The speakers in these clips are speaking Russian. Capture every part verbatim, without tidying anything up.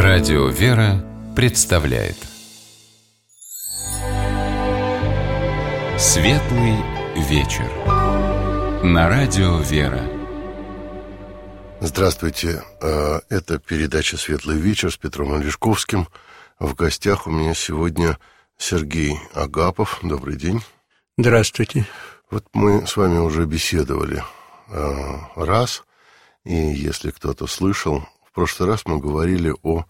Радио «Вера» представляет Светлый вечер на Радио «Вера». Здравствуйте, это передача «Светлый вечер» с Петром Олешковским. В гостях у меня сегодня Сергей Агапов. Добрый день. Здравствуйте. Вот мы с вами уже беседовали раз, и если кто-то слышал, в прошлый раз мы говорили о,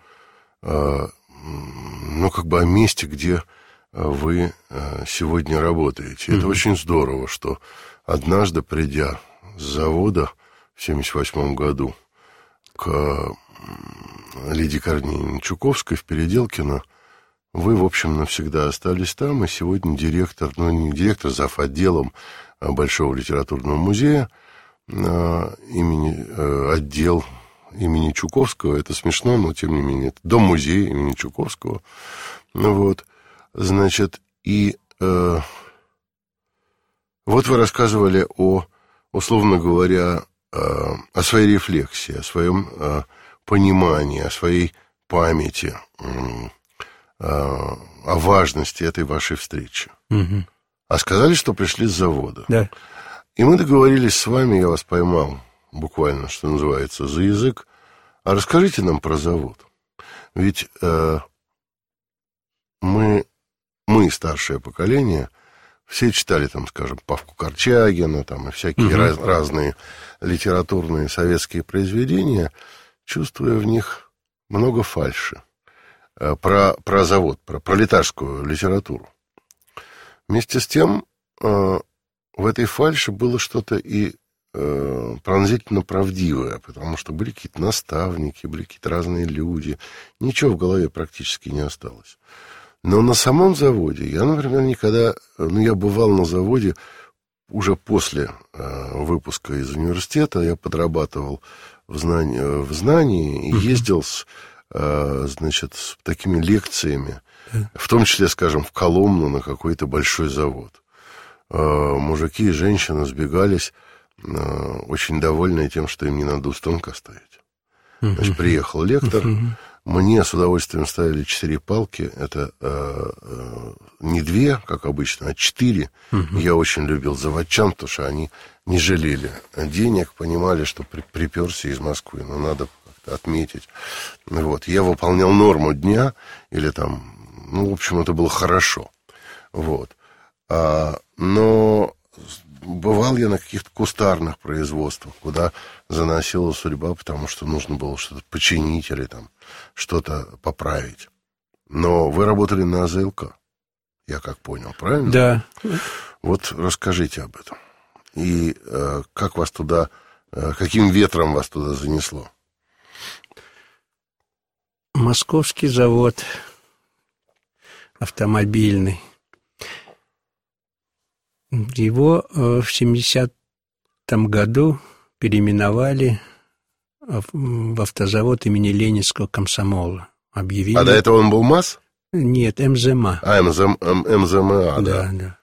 ну, как бы о месте, где вы сегодня работаете. Mm-hmm. Это очень здорово, что однажды, придя с завода в семьдесят восьмом году к Лидии Корнеевне Чуковской в Переделкино, вы, в общем, навсегда остались там, и сегодня директор, ну, не директор, зав. Отделом Большого литературного музея, имени, отдел имени Чуковского. Это смешно, но, тем не менее, это дом-музей имени Чуковского. Вот, значит, и э, вот вы рассказывали о, условно говоря, э, о своей рефлексии, о своем э, понимании, о своей памяти, э, о важности этой вашей встречи. Угу. А сказали, что пришли с завода. Да. И мы договорились с вами, я вас поймал буквально, что называется, за язык. А расскажите нам про завод. Ведь э, мы, мы, старшее поколение, все читали, там, скажем, Павку Корчагина, там, и всякие угу. раз, разные литературные советские произведения, чувствуя в них много фальши. Э, про, про завод, про пролетарскую литературу. Вместе с тем, э, в этой фальше было что-то и э, пронзительно правдивое, потому что были какие-то наставники, были какие-то разные люди. Ничего в голове практически не осталось. Но на самом заводе, я, например, никогда... Ну, я бывал на заводе уже после э, выпуска из университета, я подрабатывал в знании, в знании и ездил с, э, значит, с такими лекциями, в том числе, скажем, в Коломну на какой-то большой завод. Мужики и женщины сбегались, очень довольные тем, что им не надо у станка стоять. Значит, приехал лектор, мне с удовольствием ставили четыре палки, это э, э, не две, как обычно, а четыре. Я очень любил заводчан, потому что они не жалели денег, понимали, что при, приперся из Москвы, но надо как-то отметить. Вот. Я выполнял норму дня, или там, ну, в общем, это было хорошо. Вот. А, но бывал я на каких-то кустарных производствах, куда заносила судьба, потому что нужно было что-то починить или там что-то поправить. Но вы работали на АЗЛК, я как понял, правильно? Да. Вот расскажите об этом. И э, как вас туда, э, каким ветром вас туда занесло? Московский завод автомобильный. Его в семидесятом году переименовали в автозавод имени Ленинского комсомола. Объявили... А до этого он был МАЗ? Нет, МЗМА. А, МЗМА, МЗМА, да. Да, да.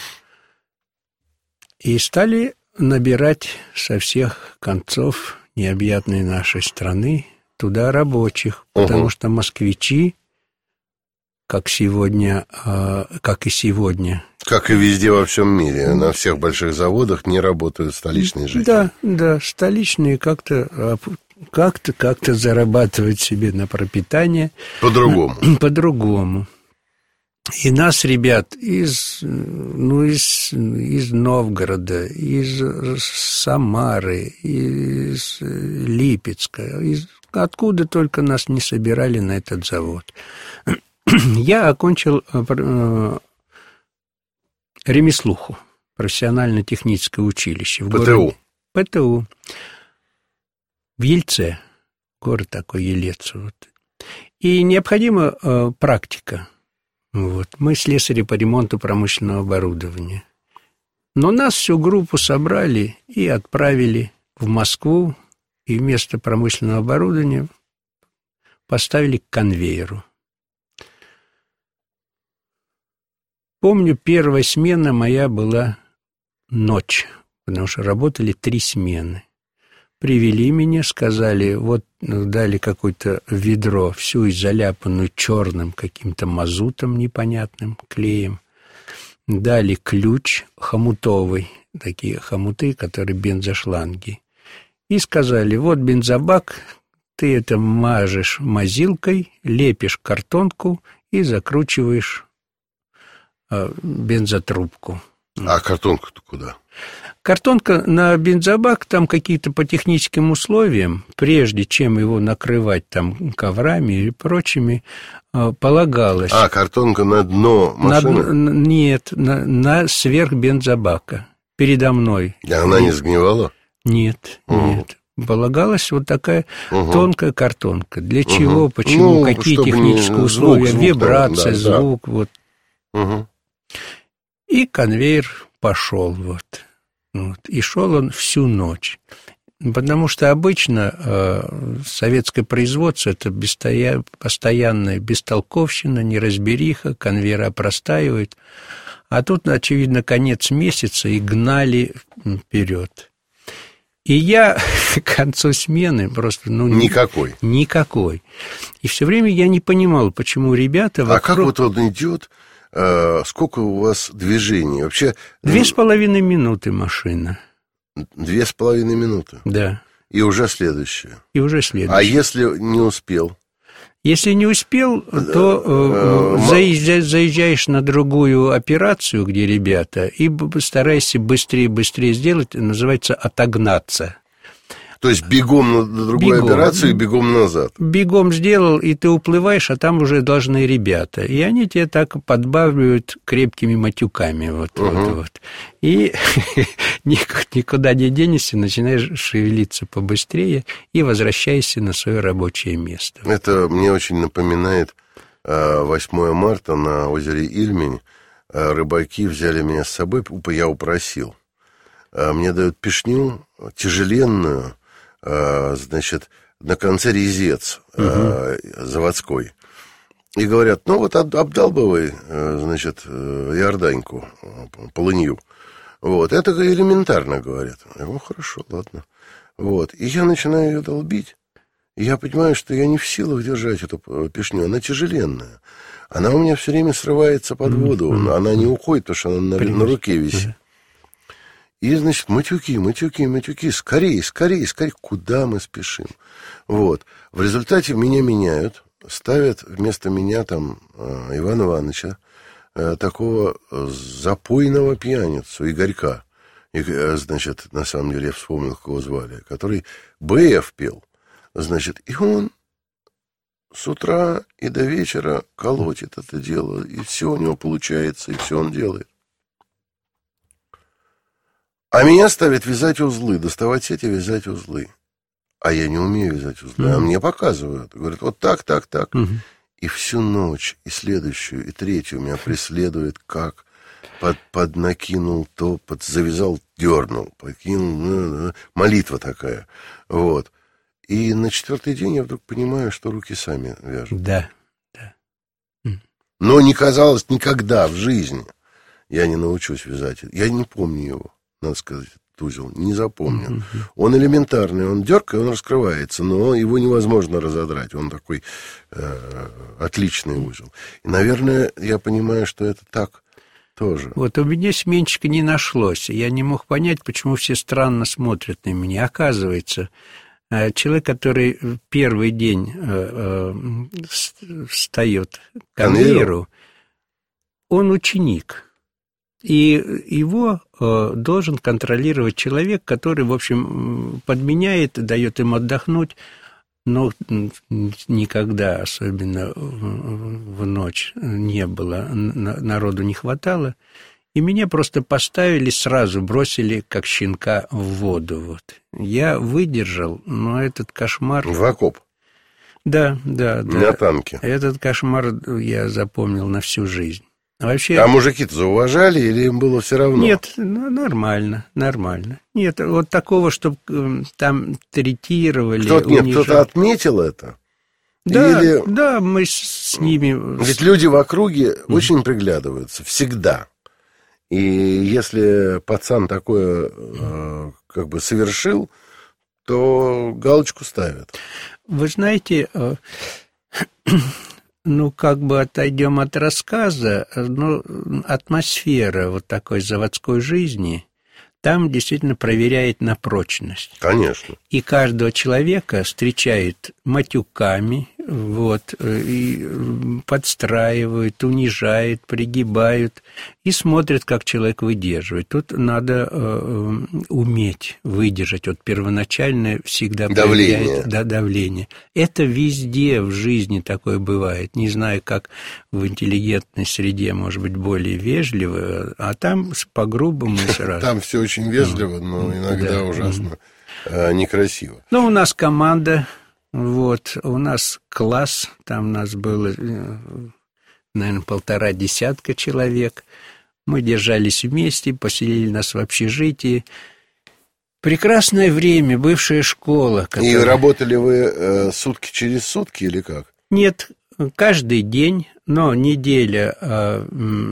И стали набирать со всех концов необъятной нашей страны туда рабочих, угу. потому что москвичи, как сегодня, как и сегодня. Как и везде во всем мире, на всех больших заводах не работают столичные жители. Да, да, столичные как-то, как-то, как-то зарабатывают себе на пропитание. По-другому. По-другому. И нас, ребят, из, ну, из, из Новгорода, из Самары, из Липецка, из, откуда только нас не собирали на этот завод. Я окончил э, ремеслуху, профессионально-техническое училище. В ПТУ. Городе, ПТУ. В Ельце, город такой Елец. Вот. И необходима э, практика. Вот. Мы слесари по ремонту промышленного оборудования. Но нас всю группу собрали и отправили в Москву, и вместо промышленного оборудования поставили к конвейеру. Помню, первая смена моя была ночь, потому что работали три смены. Привели меня, сказали, вот дали какое-то ведро, всю заляпанную черным каким-то мазутом непонятным, клеем. Дали ключ хомутовый, такие хомуты, которые бензошланги. И сказали, вот бензобак, ты это мажешь мазилкой, лепишь картонку и закручиваешь э, бензотрубку. А картонку-то куда? Картонка на бензобак, там какие-то по техническим условиям, прежде чем его накрывать там коврами и прочими, полагалось... А, картонка на дно машины? На, нет, на, на сверх бензобака, передо мной. И она не сгнивала? Нет, угу. нет. Полагалась вот такая угу. тонкая картонка. Для угу. чего, почему, ну, какие технические не... условия, звук, вибрация, да, звук, да. вот. Угу. И конвейер пошел, вот. вот. И шел он всю ночь. Потому что обычно э, советское производство – это бестоя... постоянная бестолковщина, неразбериха, конвейера простаивают. А тут, очевидно, конец месяца, и гнали вперед. И я к концу смены просто... Ну, никакой. Никакой. И все время я не понимал, почему ребята вокруг... А как вот он идет? Э, сколько у вас движений? Вообще... Две с половиной минуты машина. Две с половиной минуты? Да. И уже следующее? И уже следующее. А если не успел? Если не успел, то э, заезжаешь, заезжаешь на другую операцию, где ребята, и стараешься быстрее-быстрее сделать, называется отогнаться. То есть бегом на другую бегом. операцию и бегом назад. Бегом сделал, и ты уплываешь, а там уже должны ребята. И они тебе так подбавливают крепкими матюками. Вот, угу. вот, вот. И никуда не денешься, начинаешь шевелиться побыстрее и возвращаешься на свое рабочее место. Это мне очень напоминает восьмое марта на озере Ильмень. Рыбаки взяли меня с собой, я упросил. Мне дают пешню тяжеленную, значит, на конце резец угу. заводской. И говорят, ну вот обдалбывай, значит, иорданьку, полынью. Вот, это элементарно, говорят. Я говорю, хорошо, ладно. Вот, и я начинаю ее долбить. И я понимаю, что я не в силах держать эту пешню, она тяжеленная. Она у меня все время срывается под воду, mm-hmm. она не уходит, потому что она на, на руке висит. Mm-hmm. И, значит, матюки, матюки, матюки, скорее, скорее, скорее, куда мы спешим? Вот. В результате меня меняют, ставят вместо меня там Ивана Ивановича, такого запойного пьяницу, Игорька. И, значит, на самом деле я вспомнил, как его звали, который бэ эф пел. Значит, и он с утра и до вечера колотит это дело, и все у него получается, и все он делает. А меня ставят вязать узлы, доставать сети, вязать узлы. А я не умею вязать узлы. Mm-hmm. А мне показывают. Говорят, вот так, так, так. Mm-hmm. И всю ночь, и следующую, и третью меня преследует, как под, под накинул то, под завязал, дернул, подкинул. Молитва такая. Вот. И на четвертый день я вдруг понимаю, что руки сами вяжут. Да, да. Mm. Но не казалось никогда в жизни я не научусь вязать. Я не помню его. Надо сказать, этот узел, не запомнил. Mm-hmm. Он элементарный, он деркает, он раскрывается, но его невозможно разодрать. Он такой э, отличный узел. И, наверное, я понимаю, что это так тоже. Вот у меня сменщика не нашлось. Я не мог понять, почему все странно смотрят на меня. Оказывается, человек, который первый день э, э, встает к конвейеру, он ученик. И его э, должен контролировать человек, который, в общем, подменяет, дает им отдохнуть, но никогда, особенно в, в ночь, не было, народу не хватало. И меня просто поставили сразу, бросили, как щенка, в воду. Вот. Я выдержал, но этот кошмар... В окоп? Да, да, да. На танке? Этот кошмар я запомнил на всю жизнь. Вообще... А мужики-то зауважали или им было все равно? Нет, ну, нормально, нормально. Нет, вот такого, чтобы там третировали, Кто-то, нет, кто-то отметил это? Да, или... да, мы с, с ними... Ведь люди в округе mm-hmm. очень приглядываются, всегда. И если пацан такое э, как бы совершил, то галочку ставят. Вы знаете, ну, как бы отойдем от рассказа, но атмосфера вот такой заводской жизни там действительно проверяет на прочность. Конечно. И каждого человека встречает матюками, вот, и подстраивают, унижают, пригибают, и смотрят, как человек выдерживает. Тут надо э, уметь выдержать. Вот первоначальное всегда давление. проявляет, да, давление. Это везде в жизни такое бывает. Не знаю, как в интеллигентной среде, может быть, более вежливо, а там по-грубому сразу. Там все очень вежливо, но иногда ужасно некрасиво. Ну, у нас команда... Вот, у нас класс, там у нас было, наверное, полтора десятка человек. Мы держались вместе, поселили нас в общежитии. Прекрасное время, бывшая школа. Которая... И работали вы э, сутки через сутки или как? Нет, каждый день, но неделя э,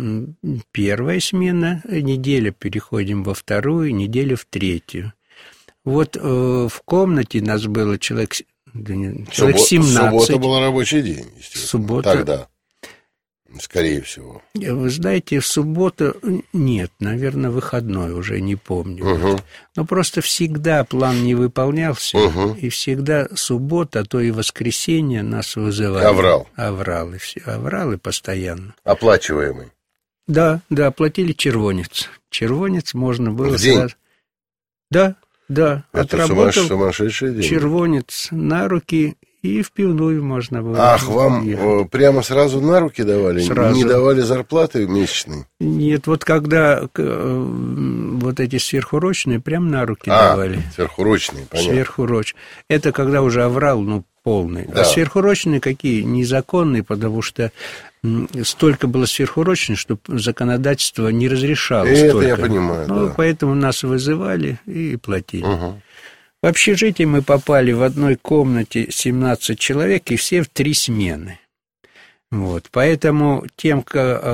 первая смена, неделя переходим во вторую, неделя в третью. Вот э, в комнате нас было человек... Человек семнадцать. Суббота был рабочий день, естественно. Суббота. Тогда, скорее всего. Вы знаете, в субботу... Нет, наверное, выходной, уже не помню. Угу. Но просто всегда план не выполнялся, угу. и всегда суббота, а то и воскресенье нас вызывали. Аврал. Авралы, все, авралы постоянно. Оплачиваемый. Да, да, оплатили червонец. Червонец можно было... В день? Сразу... Да. Да, это отработал сумасшедший день. Червонец на руки, и в пивную можно было. Ах, вам ехать. Прямо сразу на руки давали? Сразу. Не давали зарплаты месячной? Нет, вот когда вот эти сверхурочные прямо на руки а, давали. Сверхурочные, понятно. Сверхурочные. Это когда уже аврал, ну, полный. Да. А сверхурочные какие? Незаконные, потому что столько было сверхурочных, что законодательство не разрешало это столько. Я понимаю, ну, да. Поэтому нас вызывали и платили. Угу. В общежитие мы попали в одной комнате семнадцать человек, и все в три смены. Вот. Поэтому тем,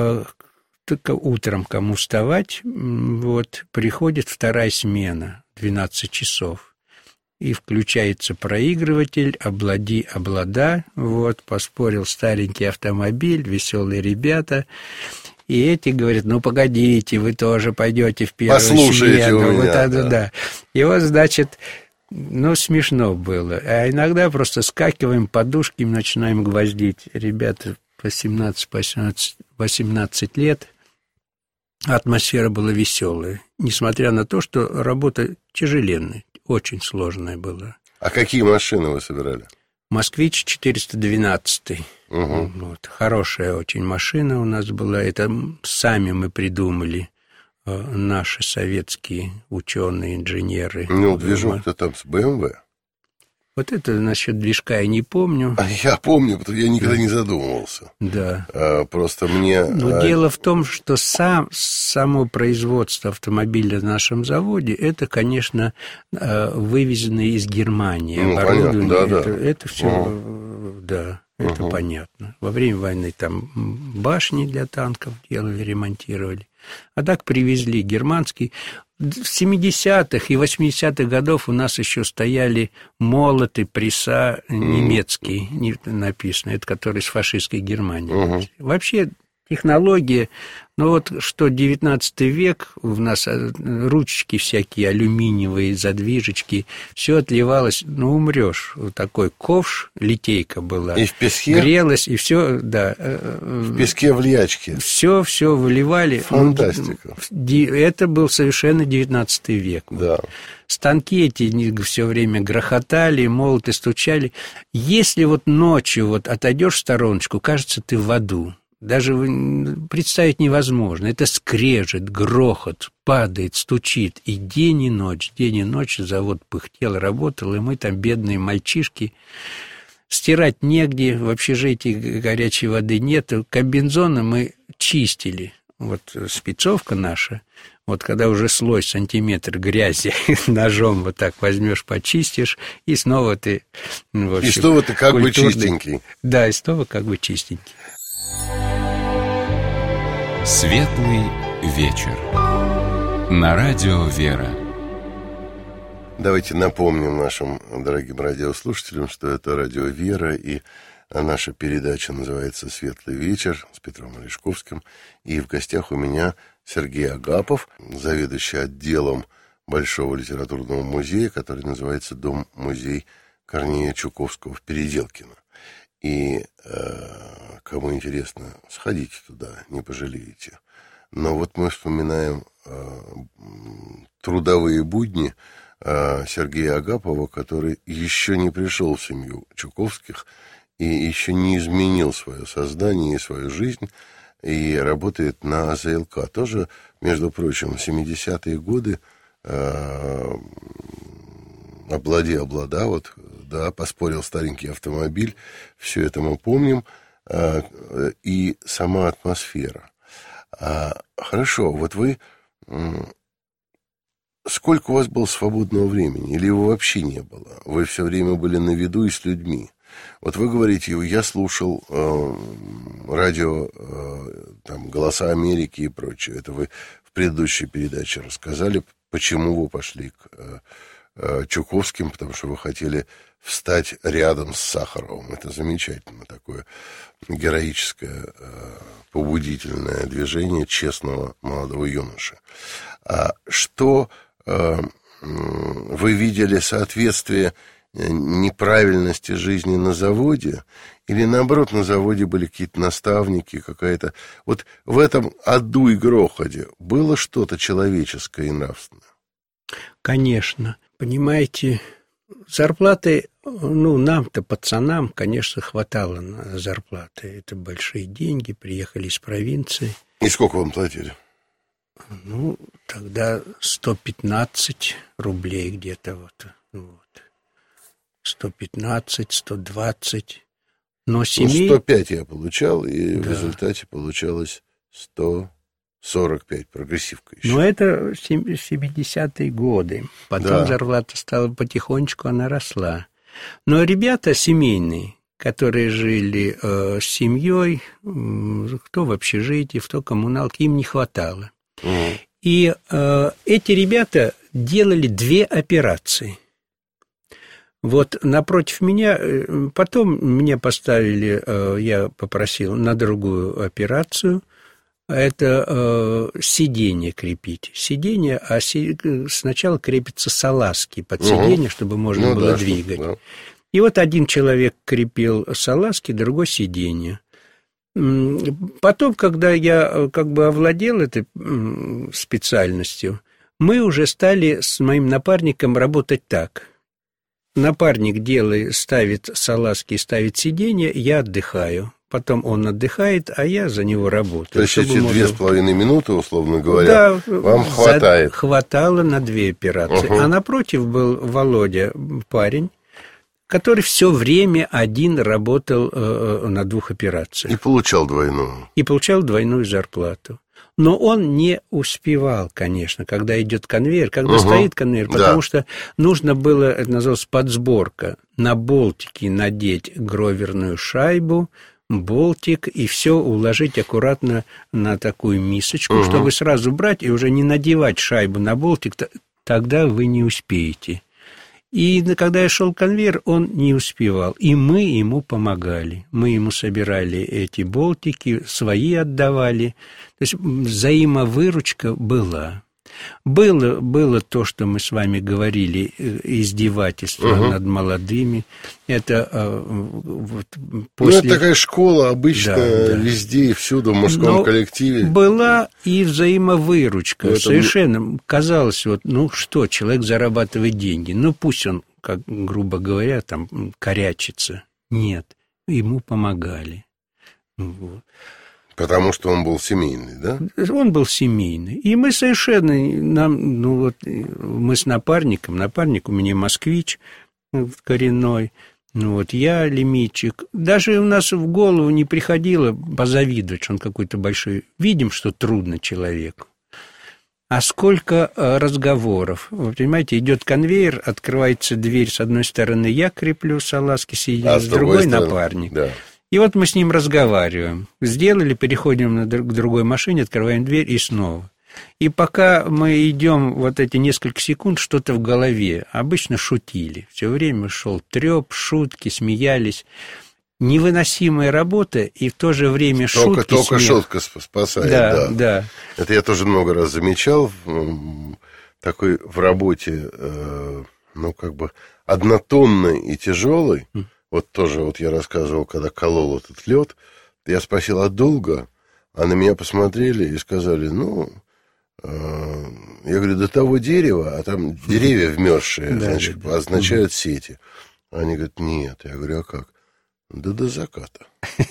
только утром кому вставать, вот, приходит вторая смена, двенадцать часов. И включается проигрыватель, облади, облада, вот, поспорил старенький автомобиль, веселые ребята. И эти говорят, ну, погодите, вы тоже пойдете в первую Послушайте смену. у меня, вот это, да. да. И вот, значит, ну, смешно было. А иногда просто скакиваем, подушки начинаем гвоздить. Ребята по семнадцать, восемнадцать лет. Атмосфера была веселая, несмотря на то, что работа тяжеленная, очень сложная была. А какие машины вы собирали? «Москвич» четыреста двенадцать. Угу. Вот, хорошая очень машина у нас была. Это сами мы придумали, наши советские ученые, инженеры. Ну, движок-то там с бэ эм вэ. Вот это насчет движка я не помню. А я помню, потому что я никогда не задумывался. Да. А, просто мне... Но а... дело в том, что сам, само производство автомобиля на нашем заводе, это, конечно, вывезенное из Германии ну, оборудование. Понятно, да, это, да. это все, угу. да, это угу. понятно. Во время войны там башни для танков делали, ремонтировали. А так привезли германский. В семидесятых и восьмидесятых годов у нас еще стояли молоты, пресса немецкие, написано, это которые с фашистской Германии. Угу. Вообще технология, ну вот что девятнадцатый век, у нас ручки всякие алюминиевые, задвижечки, все отливалось, ну умрешь. Вот такой ковш, литейка была. И в песке? Грелась, и все, да. В песке в льячке. Все, все выливали. Фантастика. Это был совершенно девятнадцатый век. Да. Станки эти все время грохотали, молоты стучали. Если вот ночью вот отойдешь в стороночку, кажется, ты в аду. Даже представить невозможно. Это скрежет, грохот, падает, стучит. И день, и ночь, день и ночь завод пыхтел, работал, и мы там, бедные мальчишки, стирать негде, в общежитии горячей воды нет. Комбинзоны мы чистили. Вот спецовка наша, вот когда уже слой сантиметр грязи ножом вот так возьмешь, почистишь, и снова ты... Ну, общем, и снова ты как культурный. бы чистенький. Да, и снова как бы чистенький. Светлый вечер. На радио «Вера». Давайте напомним нашим дорогим радиослушателям, что это радио «Вера», и наша передача называется «Светлый вечер» с Петром Олешковским. И в гостях у меня Сергей Агапов, заведующий отделом Большого литературного музея, который называется «Дом-музей Корнея Чуковского» в Переделкино. И э, кому интересно, сходите туда, не пожалеете. Но вот мы вспоминаем э, трудовые будни Сергея Агапова, который еще не пришел в семью Чуковских и еще не изменил свое сознание и свою жизнь, и работает на АЗЛК. Тоже, между прочим, в семидесятые годы э, облади, облада, вот, да, поспорил старенький автомобиль, все это мы помним, э, и сама атмосфера. А, хорошо, вот вы... Сколько у вас было свободного времени? Или его вообще не было? Вы все время были на виду и с людьми. Вот вы говорите, я слушал э, радио, э, там, «Голоса Америки» и прочее. Это вы в предыдущей передаче рассказали, почему вы пошли к э, э, Чуковским, потому что вы хотели встать рядом с Сахаровым. Это замечательно, такое героическое, э, побудительное движение честного молодого юноши. А что... Вы видели соответствие неправильности жизни на заводе, или наоборот, на заводе были какие-то наставники, какая-то... Вот в этом аду и грохоте было что-то человеческое и нравственное? Конечно. Понимаете, зарплаты, ну, нам-то, пацанам, конечно, хватало на зарплаты. Это большие деньги, приехали из провинции. И сколько вам платили? Ну, тогда сто пятнадцать рублей где-то вот. вот. сто пятнадцать, сто двадцать. Но семей... Ну, сто пять я получал, и да. в результате получалось сто сорок пять, прогрессивка еще. Но это семидесятые годы. Потом да. зарплата стала потихонечку, она росла. Но ребята семейные, которые жили э, с семьей, э, кто в общежитии, кто коммуналке, им не хватало. Mm. И э, эти ребята делали две операции. Вот напротив меня, э, потом меня поставили, э, я попросил на другую операцию, это э, сиденье крепить. Сиденье, а си, сначала крепятся салазки под сиденье, mm-hmm. чтобы можно ну, было да, двигать. Да. И вот один человек крепил салазки, другой сиденье. Потом, когда я как бы овладел этой специальностью, мы уже стали с моим напарником работать так. Напарник делает, ставит салазки, ставит сиденье, я отдыхаю. Потом он отдыхает, а я за него работаю. То есть эти можно... две с половиной минуты, условно говоря, да, вам за... хватает? Хватало на две операции. Угу. А напротив был Володя, парень, который все время один работал э, на двух операциях. И получал двойную. И получал двойную зарплату. Но он не успевал, конечно, когда идет конвейер, когда угу. стоит конвейер, потому да. что нужно было, это называлось подсборка, на болтики надеть гроверную шайбу, болтик, и все уложить аккуратно на такую мисочку, угу. чтобы сразу брать и уже не надевать шайбу на болтик, тогда вы не успеете. И когда я шел конвейер, он не успевал. И мы ему помогали. Мы ему собирали эти болтики, свои отдавали. То есть взаимовыручка была. Было, было то, что мы с вами говорили, издевательство угу. над молодыми. Это вот, после... Ну, это такая школа обычная, да, да. везде и всюду, в мужском Но коллективе. Была и взаимовыручка. Это... Совершенно казалось, вот, ну что, человек зарабатывает деньги. Ну, пусть он, как грубо говоря, там корячится. Нет, ему помогали. Вот. Потому что он был семейный, да? Он был семейный. И мы совершенно, нам, ну вот, мы с напарником, напарник у меня москвич коренной, ну вот я лимитчик. Даже у нас в голову не приходило позавидовать, что он какой-то большой. Видим, что трудно человеку. А сколько разговоров. Вы понимаете, идет конвейер, открывается дверь, с одной стороны я креплю салазки, сидя, а с другой стороны, напарник. Да. И вот мы с ним разговариваем. Сделали, переходим к другой машине, открываем дверь и снова. И пока мы идем вот эти несколько секунд, что-то в голове. Обычно шутили. Все время шел треп, шутки, смеялись. Невыносимая работа, и в то же время только, шутки, только смех. Шутка спасает, да, да. да. Это я тоже много раз замечал. Такой в работе, ну, как бы однотонный и тяжелый. Mm. Вот тоже вот я рассказывал, когда колол этот лед, я спросил, а долго? А на меня посмотрели и сказали, ну, э, я говорю, до того дерева, а там деревья вмерзшие, значит, означают сети. Они говорят, нет. Я говорю, а как? Да до заката.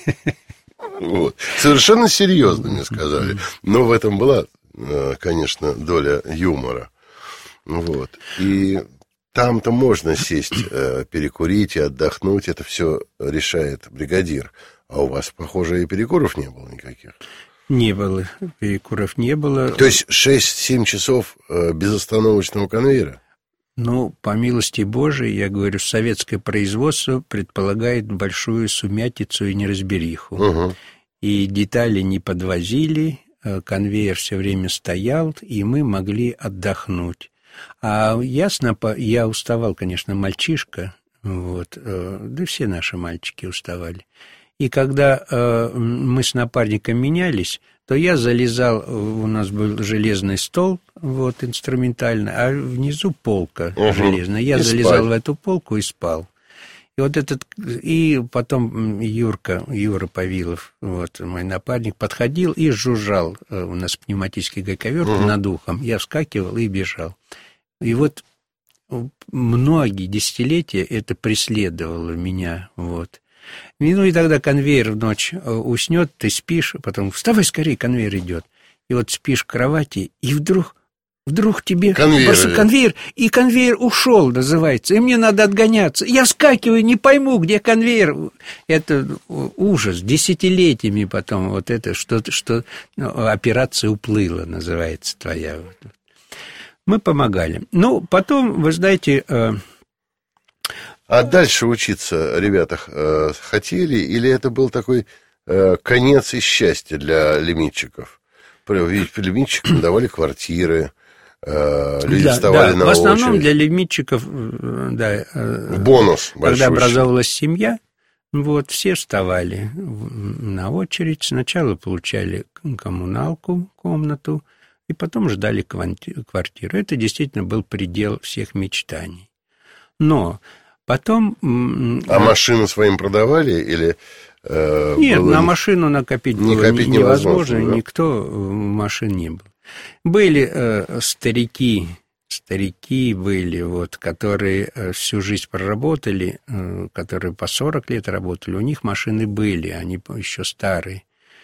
Вот. Совершенно серьезно мне сказали. Но в этом была, конечно, доля юмора. Вот. И там-то можно сесть, перекурить и отдохнуть. Это все решает бригадир. А у вас, похоже, и перекуров не было никаких? Не было. Перекуров не было. То есть шесть-семь часов безостановочного конвейера? Ну, по милости Божией, я говорю, советское производство предполагает большую сумятицу и неразбериху. Угу. И детали не подвозили, конвейер все время стоял, и мы могли отдохнуть. А ясно, я уставал, конечно, мальчишка, вот, да все наши мальчики уставали. И когда э, мы с напарником менялись, то я залезал, у нас был железный стол, вот, инструментальный, а внизу полка угу. железная. Я и залезал спать. В эту полку и спал. И вот этот, и потом Юрка, Юра Павилов, вот, мой напарник, подходил и жужжал. У нас пневматический гайковерт угу. над ухом. Я вскакивал и бежал. И вот многие десятилетия это преследовало меня, вот. Ну и тогда конвейер в ночь уснет, ты спишь, потом вставай скорее, конвейер идет. И вот спишь в кровати, и вдруг, вдруг тебе конвейер, конвейер, и конвейер ушел, называется, и мне надо отгоняться. Я вскакиваю, не пойму, где конвейер. Это ужас, десятилетиями потом вот это, что, что ну, операция уплыла, называется твоя. Мы помогали. Ну, потом, вы знаете... А дальше учиться ребята э, хотели, или это был такой э, конец и счастье для лимитчиков? Ведь лимитчикам давали квартиры, э, люди да, вставали да. на очередь. В основном очередь. Для лимитчиков, да, в бонус большой. Когда образовалась семья, вот, все вставали на очередь, сначала получали коммуналку, комнату, и потом ждали квартиру. Это действительно был предел всех мечтаний. Но... Потом... А машину своим продавали или... Э, Нет, было... на машину накопить не было копить невозможно, невозможно, да? Никто машин не был. Были э, старики, старики были, вот, которые всю жизнь проработали, э, которые по сорок лет работали, у них машины были, они еще старые.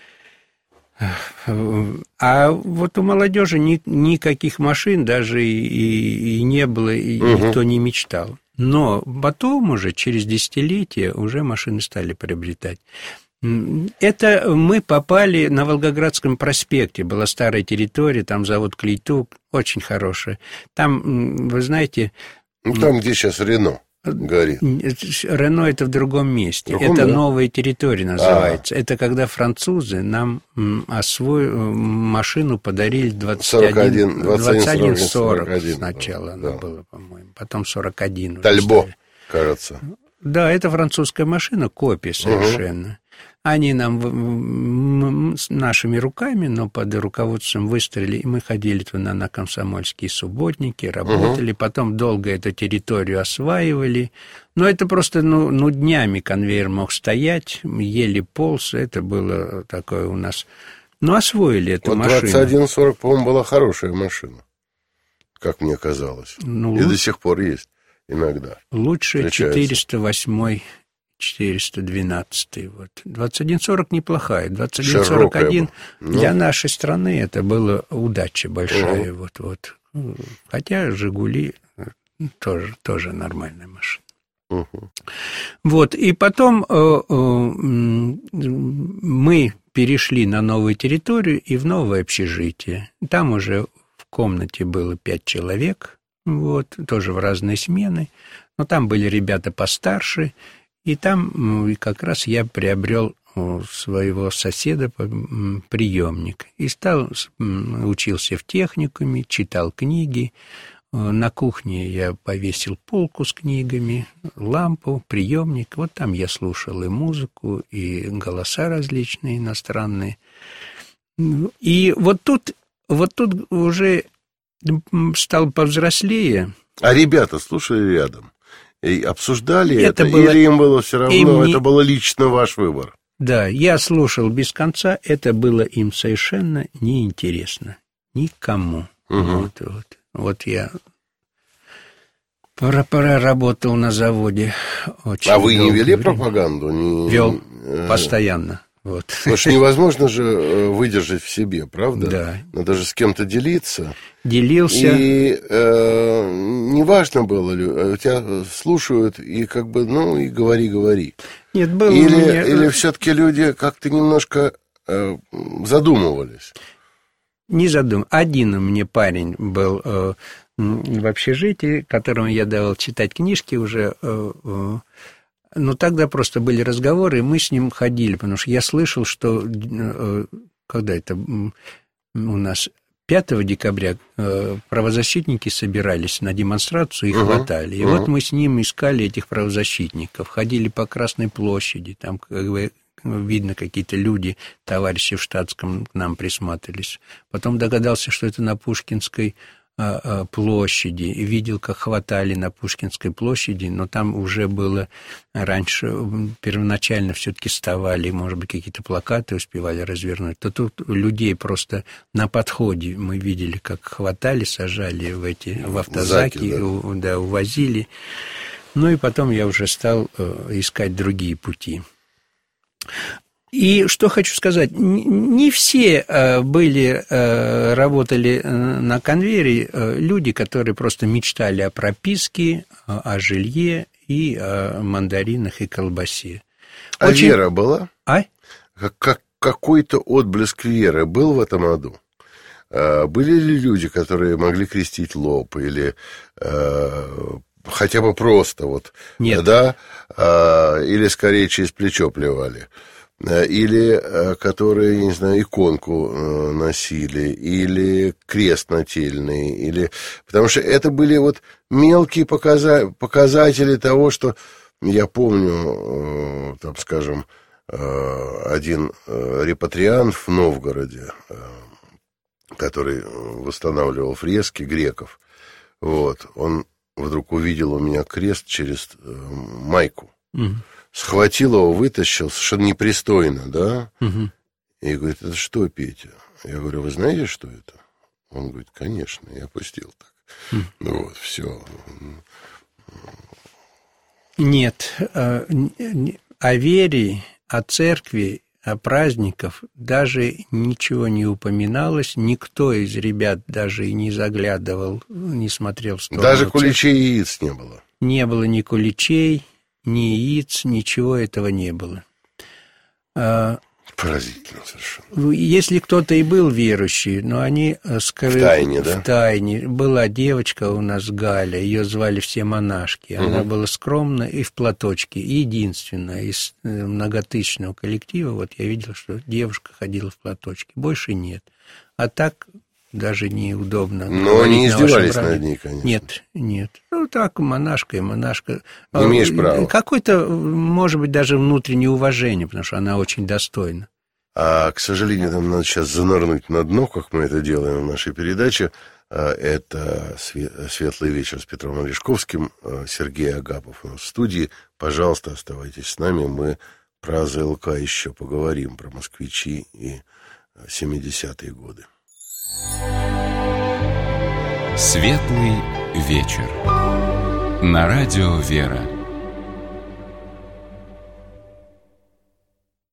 А вот у молодежи ни, никаких машин даже и, и не было, и угу. никто не мечтал. Но потом уже, через десятилетия, уже машины стали приобретать. Это мы попали на Волгоградском проспекте, была старая территория, там завод Клейтук, очень хорошая. Там, вы знаете... Ну, там, где сейчас Рено горит. Рено – это в другом месте. Другом, это да? Новая территория называется. А-а-а. Это когда французы нам свою машину подарили двадцать один сорок сначала да. она была, по-моему. Потом сорок один. Тальбо, кажется. Да, это французская машина, копия совершенно. Угу. Они нам с нашими руками, но под руководством выстроили, и мы ходили туда на комсомольские субботники, работали, угу. потом долго эту территорию осваивали. Но это просто, ну, ну, днями конвейер мог стоять, еле полз, это было такое у нас... Ну, освоили эту вот машину. двадцать один сорок, по-моему, была хорошая машина, как мне казалось. Ну, и лучше... до сих пор есть иногда. Лучше четыреста восемь, четыреста двенадцать. Вот. двадцать один сорок неплохая. двадцать один сорок один для ну. нашей страны это была удача большая. Угу. Вот, вот. Хотя «Жигули» тоже, тоже нормальная машина. Угу. Вот. И потом э, э, мы перешли на новую территорию и в новое общежитие. Там уже в комнате было пять человек, вот, тоже в разные смены. Но там были ребята постарше. И там как раз я приобрел у своего соседа приемник. И стал, учился в техникуме, читал книги. На кухне я повесил полку с книгами, лампу, приемник. Вот там я слушал и музыку, и голоса различные иностранные. И вот тут, вот тут уже стал повзрослее. А ребята слушали рядом? И обсуждали это, это было, или им было все равно, не... это было лично ваш выбор? Да, я слушал без конца, это было им совершенно неинтересно. Никому. Угу. Вот, вот. Вот я пора-пора работал на заводе. Очень а вы не вели время. пропаганду? Не... Вел постоянно. Вот. Потому что невозможно же выдержать в себе, правда? Да. Надо же с кем-то делиться. Делился. И э, неважно было ли, тебя слушают, и как бы, ну, и говори-говори. Нет, было или, у меня... или все-таки люди как-то немножко э, задумывались? Не задумывались. Один у меня парень был э, в общежитии, которому я давал читать книжки уже... Э, э, Но тогда просто были разговоры, и мы с ним ходили, потому что я слышал, что когда это у нас пятого декабря правозащитники собирались на демонстрацию и uh-huh. хватали. И uh-huh. вот мы с ним искали этих правозащитников, ходили по Красной площади, там как бы видно, какие-то люди, товарищи в штатском к нам присматривались. Потом догадался, что это на Пушкинской площади, и видел, как хватали на Пушкинской площади, но там уже было раньше, первоначально все-таки вставали, может быть, какие-то плакаты успевали развернуть, то тут людей просто на подходе мы видели, как хватали, сажали в эти, в автозаки, Заки, да. У, да, увозили. Ну и потом я уже стал искать другие пути. И что хочу сказать, не все были, работали на конвейере люди, которые просто мечтали о прописке, о жилье и о мандаринах и колбасе. А Очень... вера была? А? Как, какой-то отблеск веры был в этом аду? Были ли люди, которые могли крестить лоб или хотя бы просто вот, Нет. да, или скорее через плечо плевали? Или которые, не знаю, иконку носили, или крест нательный, или... Потому что это были вот мелкие показа... показатели того, что я помню, там, скажем, один репатриант в Новгороде, который восстанавливал фрески греков, вот, он вдруг увидел у меня крест через майку. Mm-hmm. Схватил его, вытащил, совершенно непристойно, да? Угу. И говорит, это что, Петя? Я говорю, вы знаете, что это? Он говорит, конечно, я опустил так. Угу. Ну вот, все. Нет, о вере, о церкви, о праздниках даже ничего не упоминалось, никто из ребят даже и не заглядывал, не смотрел в сторону. Даже куличей и яиц не было? Не было ни куличей, ни яиц, ничего этого не было. Поразительно совершенно. Если кто-то и был верующий, но они скрыли... В тайне, да? В тайне. Была девочка у нас, Галя, ее звали все монашки. Она угу. была скромна и в платочке. Единственная из многотысячного коллектива, вот я видел, что девушка ходила в платочке. Больше нет. А так... даже неудобно. Но они издевались над ней, конечно. Нет, нет. Ну, так, монашка и монашка. Не имеешь права. Какое-то, может быть, даже внутреннее уважение, потому что она очень достойна. А, к сожалению, нам надо сейчас занырнуть на дно, как мы это делаем в нашей передаче. Это «Светлый вечер» с Петром Олешковским. Сергей Агапов у нас в студии. Пожалуйста, оставайтесь с нами. Мы про АЗЛК еще поговорим, про москвичи и семидесятые годы. Светлый вечер. На радио «Вера».